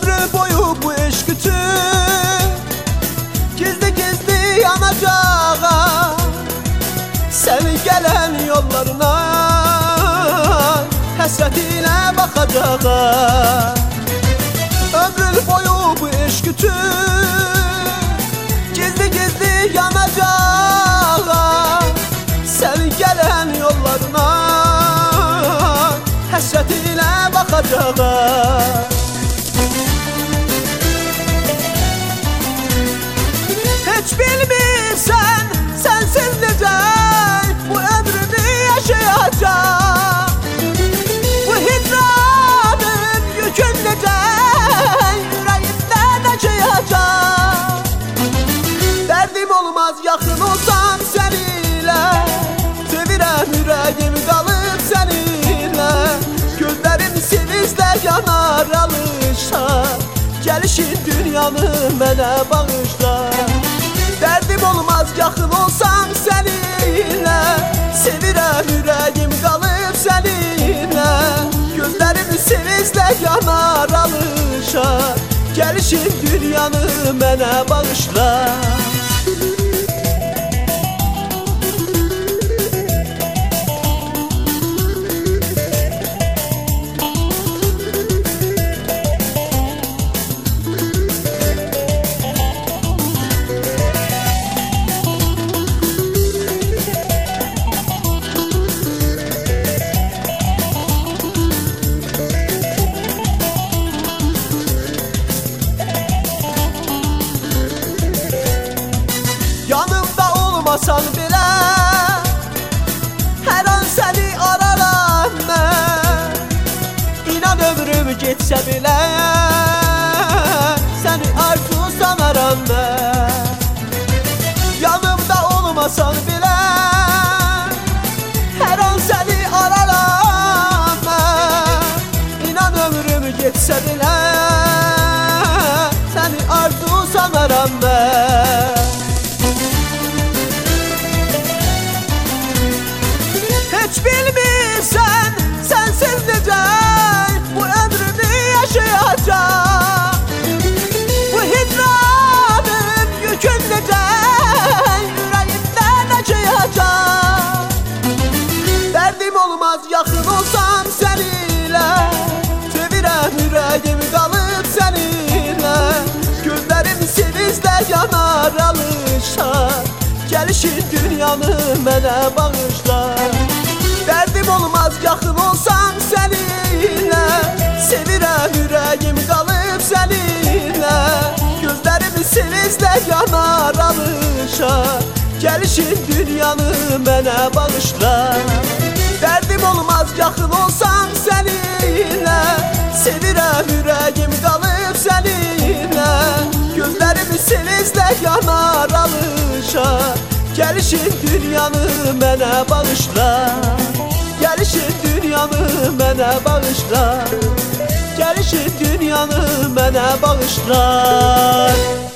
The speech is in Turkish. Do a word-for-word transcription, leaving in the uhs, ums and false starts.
Ömrü boyu bu eşk için gizli gizli yanacağım. Senin gelen yollarına həsrətinə bakacağım. Ömrü boyu bu eşk için gizli gizli yanacağım. Senin gelen yollarına həsrətinə bakacağım. Hiç bilmirsən sensiz necə bu ömrümü yaşayacağım. Bu hicranın yükün necə yüreğimden acıyacağım. Derdim olmaz yaxın olsam seninle, sevirəm yüreğim qalıb seninle. Gözlerim sevinçlə yanar alışa, gelişin dünyanı mənə bağışla. Derdim olmaz yaxın olsam seninle, sevirəm yüreğim qalıb seninle. Gözlerim sevinçlə yanar alışa, gelişin dünyanı mənə bağışla. Yanımda olmasan bile her an seni araram ben. İnan ömrüm geçse bile seni arzu sanarım ben. Yanımda olmasan bile her an seni araram ben. İnan ömrüm geçse bile seni arzu sanarım ben. Hiç bilmirsən sensiz necə bu ömrümü yaşayacağım. Bu hicranın yükün necə yüreğimden acıyacağım. Derdim olmaz yaxın olsam seninle, sevirəm yüreğim qalıb seninle. Gözlerim sevinçlə yanar alışa, gelişin dünyanı mənə bağışla. Derdim olmaz yaxın olsam seninle, sevirəm yüreğim qalıb seninle. Gözlerim sevinçlə yanar alışa, gelişin dünyanı mənə bağışla. Derdim olmaz yaxın olsam seninle, sevirəm yüreğim qalıb seninle. Gözlerim sevinçlə yanar alışa, gelişin dünyanı mənə bağışla. Gelişin dünyanı mənə bağışla. Gelişin dünyanı mənə bağışla.